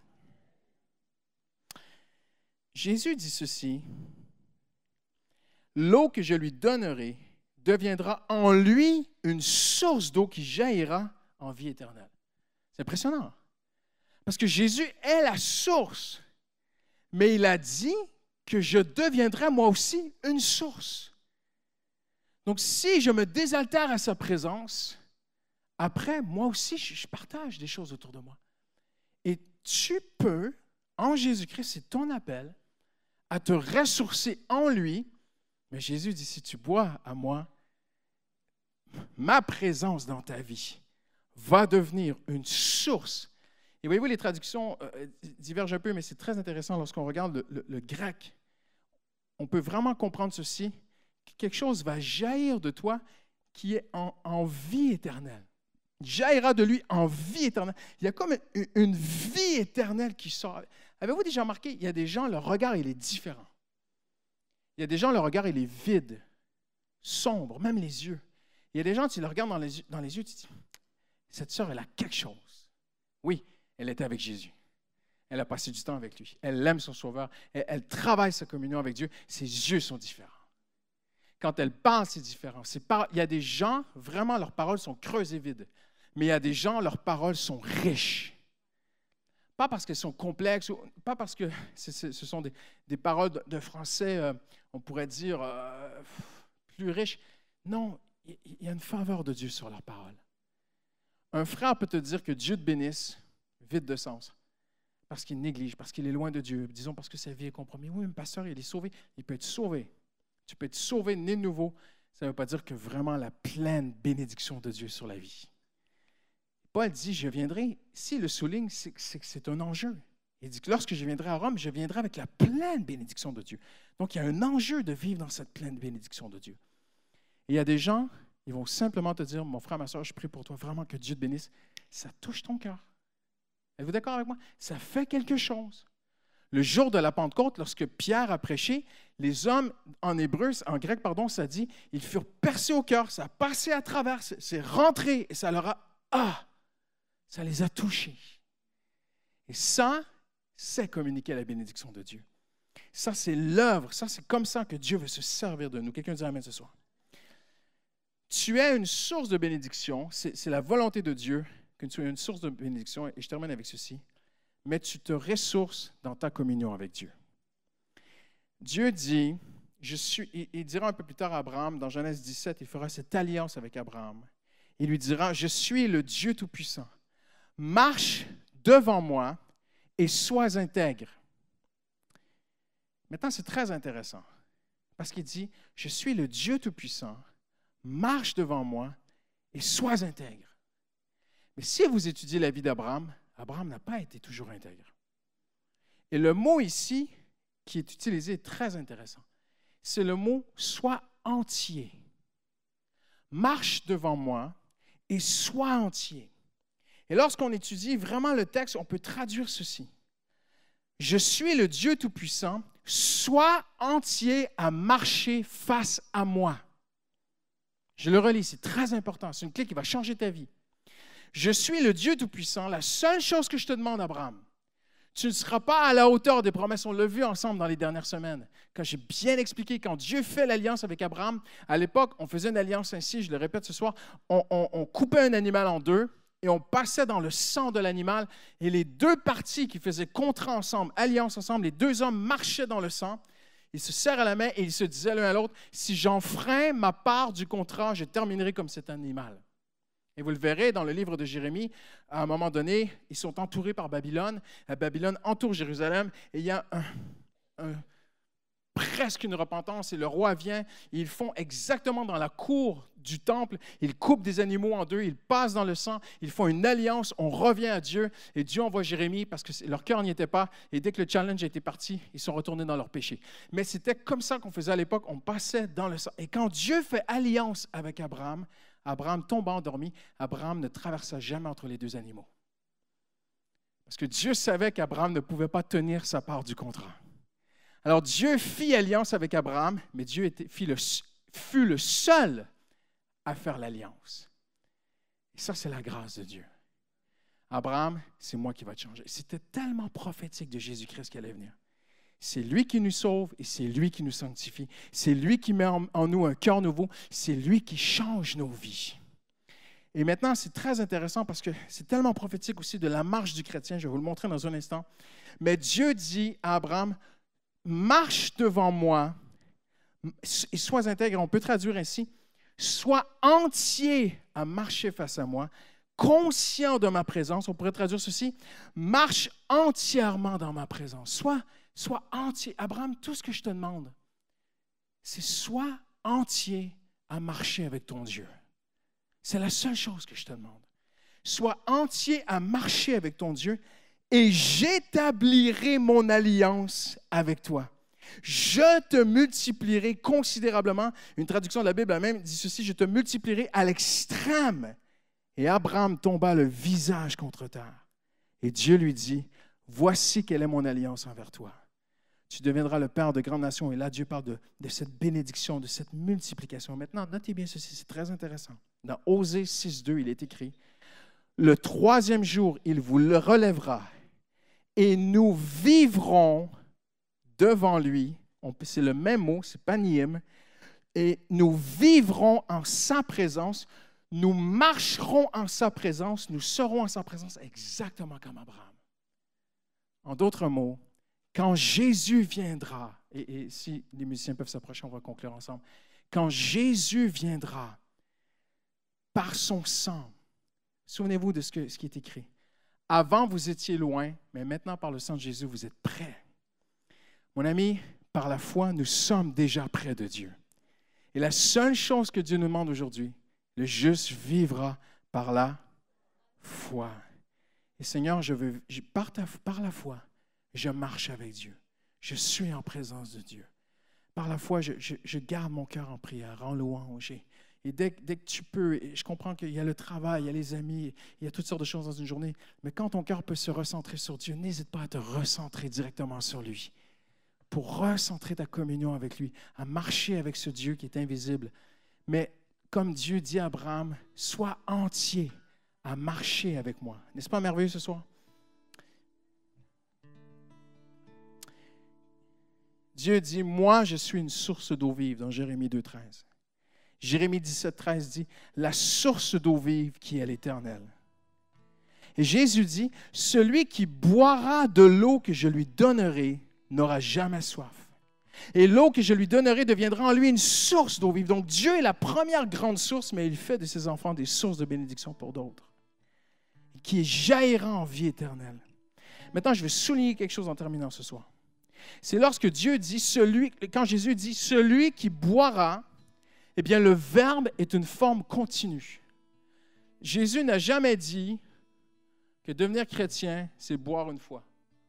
Jésus dit ceci, l'eau que je lui donnerai deviendra en lui une source d'eau qui jaillira en vie éternelle. C'est impressionnant. Parce que Jésus est la source, mais il a dit que je deviendrai moi aussi une source. Donc, si je me désaltère à sa présence, après, moi aussi, je partage des choses autour de moi. Et tu peux, en Jésus-Christ, c'est ton appel, à te ressourcer en lui. Mais Jésus dit, si tu bois à moi, ma présence dans ta vie va devenir une source. Et voyez-vous, les traductions divergent un peu, mais c'est très intéressant lorsqu'on regarde le grec. On peut vraiment comprendre ceci, que quelque chose va jaillir de toi qui est en vie éternelle. Il jaillira de lui en vie éternelle. Il y a comme une vie éternelle qui sort. Avez-vous déjà remarqué, il y a des gens, leur regard, il est différent. Il y a des gens, leur regard, il est vide, sombre, même les yeux. Il y a des gens, tu les regardes dans les yeux, tu te dis, cette sœur, elle a quelque chose. Oui, elle était avec Jésus. Elle a passé du temps avec lui. Elle aime son Sauveur. Elle travaille sa communion avec Dieu. Ses yeux sont différents. Quand elle parle, c'est différent. Il y a des gens, vraiment, leurs paroles sont creuses et vides. Mais il y a des gens, leurs paroles sont riches. Pas parce qu'elles sont complexes, pas parce que ce sont des paroles de français, on pourrait dire, plus riches. Non, il y a une faveur de Dieu sur leurs paroles. Un frère peut te dire que Dieu te bénisse, vide de sens, parce qu'il néglige, parce qu'il est loin de Dieu, disons parce que sa vie est compromise. Oui, mais pasteur, il est sauvé. Il peut être sauvé. Tu peux être sauvé, né de nouveau. Ça ne veut pas dire que vraiment la pleine bénédiction de Dieu sur la vie. Paul dit, je viendrai, s'il le souligne, c'est que c'est un enjeu. Il dit que lorsque je viendrai à Rome, je viendrai avec la pleine bénédiction de Dieu. Donc, il y a un enjeu de vivre dans cette pleine bénédiction de Dieu. Et il y a des gens, ils vont simplement te dire, mon frère, ma soeur, je prie pour toi, vraiment que Dieu te bénisse. Ça touche ton cœur. Êtes-vous d'accord avec moi? Ça fait quelque chose. Le jour de la Pentecôte, lorsque Pierre a prêché, les hommes en hébreu, en grec, pardon, ça dit, ils furent percés au cœur, ça a passé à travers, c'est rentré et ça leur a, ça les a touchés. Et ça, c'est communiquer la bénédiction de Dieu. Ça, c'est l'œuvre, ça, c'est comme ça que Dieu veut se servir de nous. Quelqu'un dit Amen ce soir. Tu es une source de bénédiction, c'est la volonté de Dieu que tu es une source de bénédiction, et je termine avec ceci, mais tu te ressources dans ta communion avec Dieu. Dieu dit, il dira un peu plus tard à Abraham, dans Genèse 17, il fera cette alliance avec Abraham. Il lui dira, je suis le Dieu Tout-Puissant. Marche devant moi et sois intègre. Maintenant, c'est très intéressant, parce qu'il dit, je suis le Dieu Tout-Puissant, marche devant moi et sois intègre. Mais si vous étudiez la vie d'Abraham, Abraham n'a pas été toujours intègre. Et le mot ici qui est utilisé est très intéressant. C'est le mot « sois entier ». Marche devant moi et sois entier. Et lorsqu'on étudie vraiment le texte, on peut traduire ceci. Je suis le Dieu Tout-Puissant, sois entier à marcher face à moi. Je le relis, c'est très important. C'est une clé qui va changer ta vie. Je suis le Dieu Tout-Puissant. La seule chose que je te demande, Abraham, tu ne seras pas à la hauteur des promesses. On l'a vu ensemble dans les dernières semaines. Quand j'ai bien expliqué, quand Dieu fait l'alliance avec Abraham, à l'époque, on faisait une alliance ainsi, je le répète ce soir, on coupait un animal en deux et on passait dans le sang de l'animal. Et les deux parties qui faisaient contrat ensemble, alliance ensemble, les deux hommes marchaient dans le sang. Ils se serrent à la main et ils se disaient l'un à l'autre, si j'enfreins ma part du contrat, je terminerai comme cet animal. Et vous le verrez dans le livre de Jérémie, à un moment donné, ils sont entourés par Babylone. Babylone entoure Jérusalem et il y a presque une repentance. Et le roi vient, et ils font exactement dans la cour du temple, ils coupent des animaux en deux, ils passent dans le sang, ils font une alliance, on revient à Dieu et Dieu envoie Jérémie parce que leur cœur n'y était pas. Et dès que le challenge était parti, ils sont retournés dans leur péché. Mais c'était comme ça qu'on faisait à l'époque, on passait dans le sang. Et quand Dieu fait alliance avec Abraham, Abraham tombe endormi. Abraham ne traversa jamais entre les deux animaux. Parce que Dieu savait qu'Abraham ne pouvait pas tenir sa part du contrat. Alors Dieu fit alliance avec Abraham, mais Dieu fut le seul à faire l'alliance. Et ça, c'est la grâce de Dieu. Abraham, c'est moi qui va te changer. C'était tellement prophétique de Jésus-Christ qui allait venir. C'est lui qui nous sauve et c'est lui qui nous sanctifie. C'est lui qui met en nous un cœur nouveau. C'est lui qui change nos vies. Et maintenant, c'est très intéressant parce que c'est tellement prophétique aussi de la marche du chrétien. Je vais vous le montrer dans un instant. Mais Dieu dit à Abraham, marche devant moi et sois intègre. On peut traduire ainsi, sois entier à marcher face à moi, conscient de ma présence. On pourrait traduire ceci, marche entièrement dans ma présence. Sois entier. Abraham, tout ce que je te demande, c'est sois entier à marcher avec ton Dieu. C'est la seule chose que je te demande. Sois entier à marcher avec ton Dieu et j'établirai mon alliance avec toi. Je te multiplierai considérablement. Une traduction de la Bible même dit ceci, je te multiplierai à l'extrême. Et Abraham tomba le visage contre terre. Et Dieu lui dit, voici quelle est mon alliance envers toi. Tu deviendras le père de grandes nations. Et là, Dieu parle de cette bénédiction, de cette multiplication. Maintenant, notez bien ceci, c'est très intéressant. Dans Osée 6.2, il est écrit, « Le troisième jour, il vous le relèvera, et nous vivrons devant lui. » C'est le même mot, c'est panim. « Et nous vivrons en sa présence, nous marcherons en sa présence, nous serons en sa présence, exactement comme Abraham. » En d'autres mots, quand Jésus viendra, et si les musiciens peuvent s'approcher, on va conclure ensemble. Quand Jésus viendra, par son sang, souvenez-vous de ce qui est écrit. Avant, vous étiez loin, mais maintenant, par le sang de Jésus, vous êtes près. Mon ami, par la foi, nous sommes déjà près de Dieu. Et la seule chose que Dieu nous demande aujourd'hui, le juste vivra par la foi. Et Seigneur, par la foi, je marche avec Dieu. Je suis en présence de Dieu. Par la foi, je garde mon cœur en prière, en louange. Et dès que tu peux, je comprends qu'il y a le travail, il y a les amis, il y a toutes sortes de choses dans une journée, mais quand ton cœur peut se recentrer sur Dieu, n'hésite pas à te recentrer directement sur lui, pour recentrer ta communion avec lui, à marcher avec ce Dieu qui est invisible. Mais comme Dieu dit à Abraham, sois entier à marcher avec moi. N'est-ce pas merveilleux ce soir? Dieu dit, moi, je suis une source d'eau vive, dans Jérémie 2.13. Jérémie 17.13 dit, la source d'eau vive qui est l'Éternel. Et Jésus dit, celui qui boira de l'eau que je lui donnerai n'aura jamais soif. Et l'eau que je lui donnerai deviendra en lui une source d'eau vive. Donc Dieu est la première grande source, mais il fait de ses enfants des sources de bénédiction pour d'autres, qui jaillira en vie éternelle. Maintenant, je vais souligner quelque chose en terminant ce soir. C'est lorsque Dieu dit, quand Jésus dit, celui qui boira, eh bien, le verbe est une forme continue. Jésus n'a jamais dit que devenir chrétien, c'est boire une fois.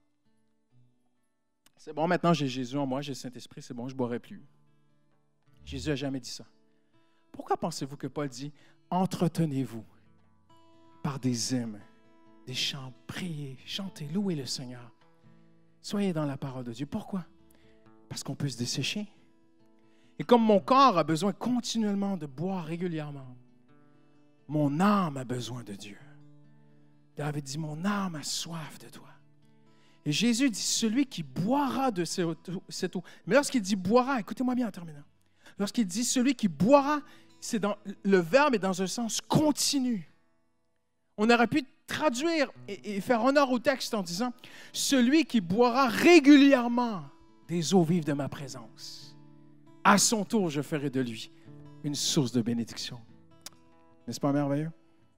C'est bon, maintenant j'ai Jésus en moi, j'ai le Saint-Esprit, c'est bon, je ne boirai plus. Jésus n'a jamais dit ça. Pourquoi pensez-vous que Paul dit, entretenez-vous par des hymnes des chants, priez, chantez, louez le Seigneur. Soyez dans la parole de Dieu. Pourquoi? Parce qu'on peut se dessécher. Et comme mon corps a besoin continuellement de boire régulièrement, mon âme a besoin de Dieu. David dit, mon âme a soif de toi. Et Jésus dit, celui qui boira de cette eau. Mais lorsqu'il dit boira, écoutez-moi bien en terminant. Lorsqu'il dit celui qui boira, le verbe est dans un sens continu. On aurait pu traduire et faire honneur au texte en disant, celui qui boira régulièrement des eaux vives de ma présence, à son tour, je ferai de lui une source de bénédiction. N'est-ce pas merveilleux?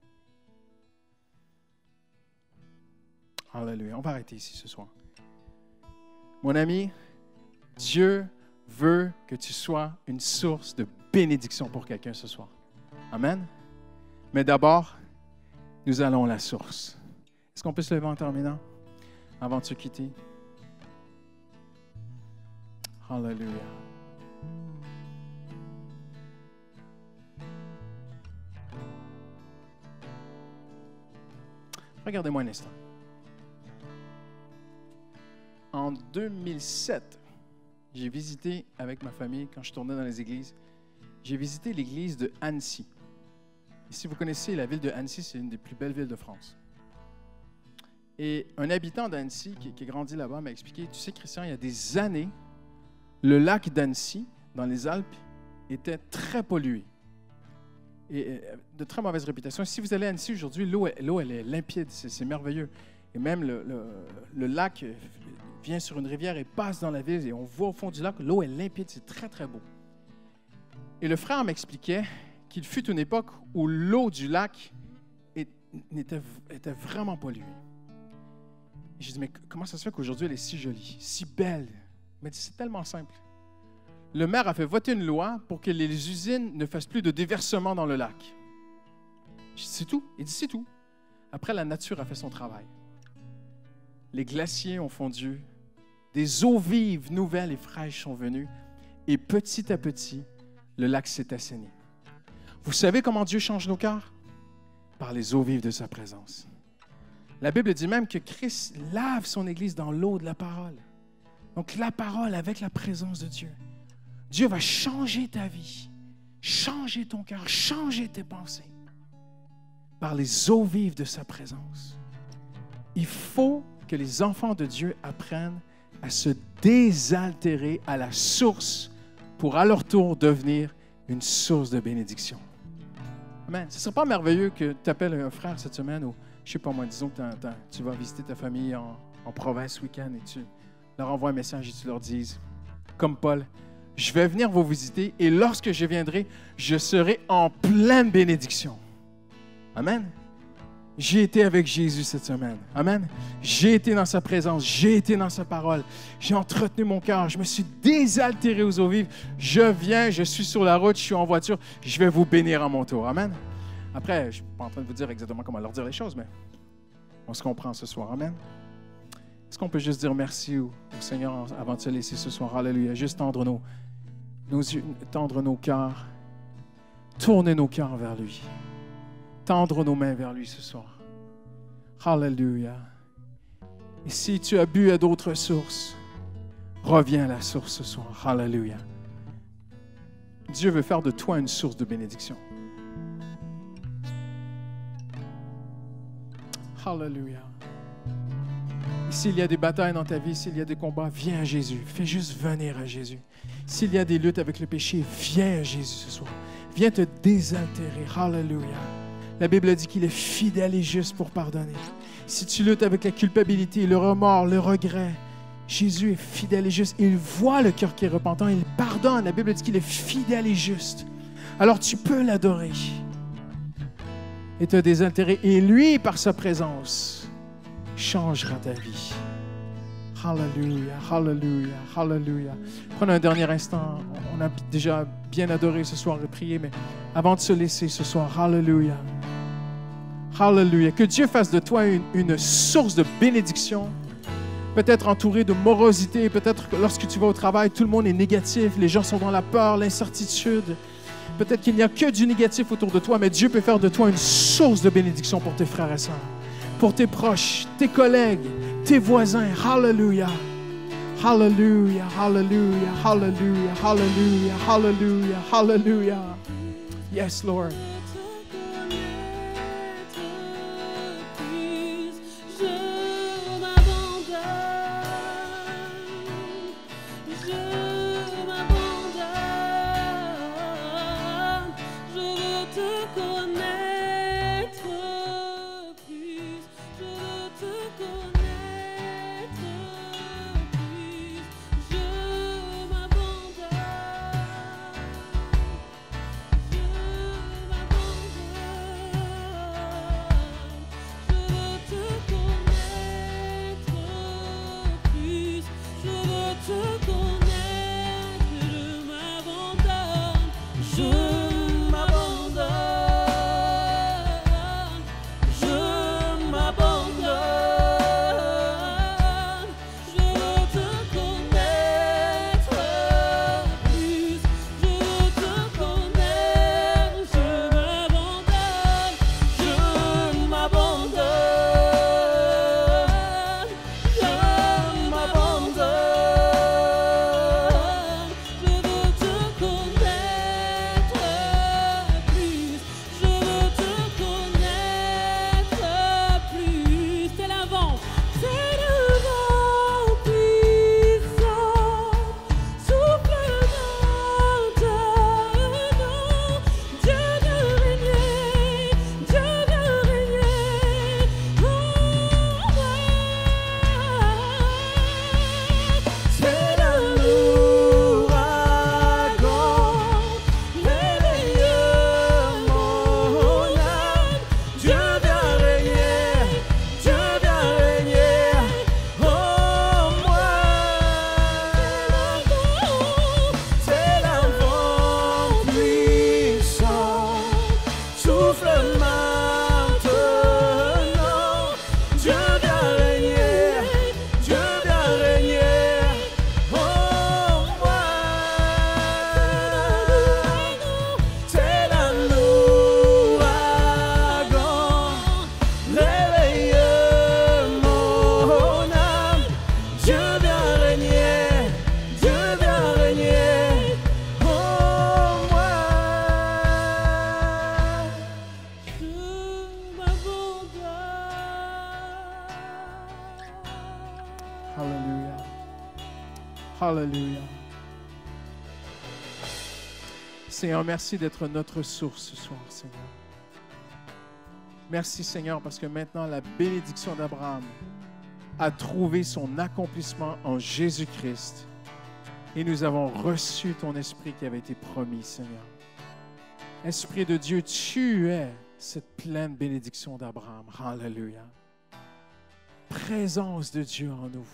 Alléluia. On va arrêter ici ce soir. Mon ami, Dieu veut que tu sois une source de bénédiction pour quelqu'un ce soir. Amen. Mais d'abord, nous allons à la source. Est-ce qu'on peut se lever en terminant avant de se quitter? Alléluia. Regardez-moi un instant. En 2007, j'ai visité avec ma famille, quand je tournais dans les églises, j'ai visité l'église de Annecy. Et si vous connaissez la ville de Annecy, c'est une des plus belles villes de France. Et un habitant d'Annecy qui est grandi là-bas m'a expliqué, tu sais Christian, il y a des années, le lac d'Annecy, dans les Alpes, était très pollué. Et de très mauvaise réputation. Si vous allez à Annecy aujourd'hui, l'eau elle est limpide, c'est merveilleux. Et même le lac vient sur une rivière et passe dans la ville et on voit au fond du lac, l'eau est limpide, c'est très, très beau. Et le frère m'expliquait qu'il fut une époque où l'eau du lac était vraiment polluée. J'ai dit, mais comment ça se fait qu'aujourd'hui elle est si jolie, si belle? Il m'a dit, c'est tellement simple. Le maire a fait voter une loi pour que les usines ne fassent plus de déversement dans le lac. J'ai dit, c'est tout. Il dit, c'est tout. Après, la nature a fait son travail. Les glaciers ont fondu, des eaux vives, nouvelles et fraîches sont venues, et petit à petit, le lac s'est assaini. Vous savez comment Dieu change nos cœurs? Par les eaux vives de sa présence. La Bible dit même que Christ lave son Église dans l'eau de la parole. Donc la parole avec la présence de Dieu. Dieu va changer ta vie, changer ton cœur, changer tes pensées par les eaux vives de sa présence. Il faut que les enfants de Dieu apprennent à se désaltérer à la source pour à leur tour devenir une source de bénédiction. Amen. Ce ne serait pas merveilleux que tu appelles un frère cette semaine ou, je ne sais pas moi, disons que tu vas visiter ta famille en province ce week-end et tu leur envoies un message et tu leur dises, comme Paul, je vais venir vous visiter et lorsque je viendrai, je serai en pleine bénédiction. Amen. J'ai été avec Jésus cette semaine. Amen. J'ai été dans sa présence. J'ai été dans sa parole. J'ai entretenu mon cœur. Je me suis désaltéré aux eaux vives. Je viens, je suis sur la route, je suis en voiture. Je vais vous bénir à mon tour. Amen. Après, je ne suis pas en train de vous dire exactement comment leur dire les choses, mais on se comprend ce soir. Amen. Est-ce qu'on peut juste dire merci au Seigneur avant de se laisser ce soir? Alléluia. Juste tendre nos yeux, tendre nos cœurs. Tourner nos cœurs vers lui. Tendre nos mains vers lui ce soir. Alléluia. Et si tu as bu à d'autres sources, reviens à la source ce soir. Alléluia. Dieu veut faire de toi une source de bénédiction. Alléluia. Et s'il y a des batailles dans ta vie, s'il y a des combats, viens à Jésus. Fais juste venir à Jésus. S'il y a des luttes avec le péché, viens à Jésus ce soir. Viens te désaltérer. Alléluia. La Bible dit qu'il est fidèle et juste pour pardonner. Si tu luttes avec la culpabilité, le remords, le regret, Jésus est fidèle et juste. Il voit le cœur qui est repentant, il pardonne. La Bible dit qu'il est fidèle et juste. Alors tu peux l'adorer et te désaltérer. Et lui, par sa présence, changera ta vie. Alléluia, alléluia, alléluia. Prenons un dernier instant. On a déjà bien adoré ce soir et prié, mais avant de se laisser ce soir, alléluia. Alléluia. Que Dieu fasse de toi une source de bénédiction. Peut-être entouré de morosité, peut-être que lorsque tu vas au travail, tout le monde est négatif, les gens sont dans la peur, l'incertitude. Peut-être qu'il n'y a que du négatif autour de toi, mais Dieu peut faire de toi une source de bénédiction pour tes frères et sœurs. pour tes proches, tes collègues, tes voisins. Hallelujah. Hallelujah, hallelujah, hallelujah, hallelujah, hallelujah, hallelujah. Yes, Lord. Hallelujah. Seigneur, merci d'être notre source ce soir, Seigneur. Merci, Seigneur, parce que maintenant, la bénédiction d'Abraham a trouvé son accomplissement en Jésus-Christ. Et nous avons reçu ton esprit qui avait été promis, Seigneur. Esprit de Dieu, tu es cette pleine bénédiction d'Abraham. Hallelujah. Présence de Dieu en nous.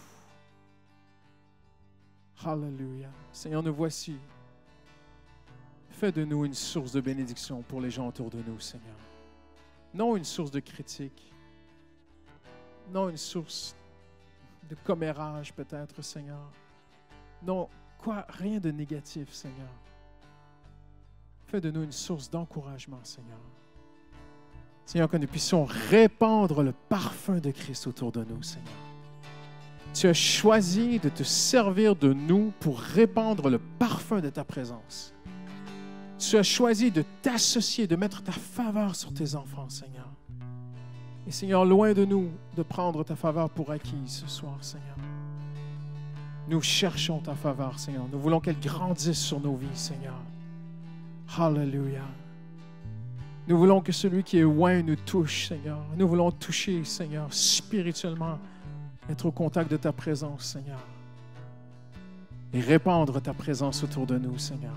Hallelujah. Seigneur, nous voici. Fais de nous une source de bénédiction pour les gens autour de nous, Seigneur. Non une source de critique. Non une source de commérage, peut-être, Seigneur. Non, rien de négatif, Seigneur. Fais de nous une source d'encouragement, Seigneur. Seigneur, que nous puissions répandre le parfum de Christ autour de nous, Seigneur. Tu as choisi de te servir de nous pour répandre le parfum de ta présence. Tu as choisi de t'associer, de mettre ta faveur sur tes enfants, Seigneur. Et Seigneur, loin de nous de prendre ta faveur pour acquise ce soir, Seigneur. Nous cherchons ta faveur, Seigneur. Nous voulons qu'elle grandisse sur nos vies, Seigneur. Hallelujah. Nous voulons que celui qui est loin nous touche, Seigneur. Nous voulons toucher, Seigneur, spirituellement, être au contact de ta présence, Seigneur. Et répandre ta présence autour de nous, Seigneur.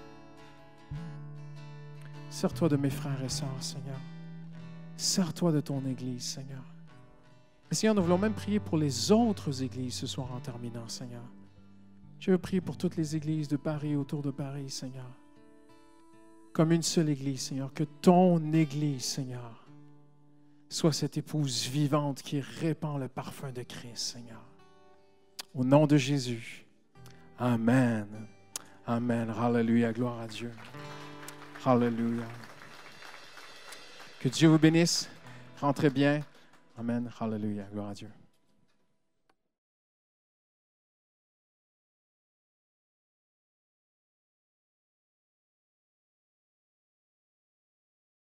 Sers-toi de mes frères et sœurs, Seigneur. Sers-toi de ton Église, Seigneur. Et Seigneur, nous voulons même prier pour les autres églises ce soir en terminant, Seigneur. Je veux prier pour toutes les églises de Paris, autour de Paris, Seigneur. Comme une seule église, Seigneur. Que ton Église, Seigneur, soit cette épouse vivante qui répand le parfum de Christ, Seigneur. Au nom de Jésus. Amen. Amen. Hallelujah. Gloire à Dieu. Hallelujah. Que Dieu vous bénisse. Rentrez bien. Amen. Hallelujah. Gloire à Dieu.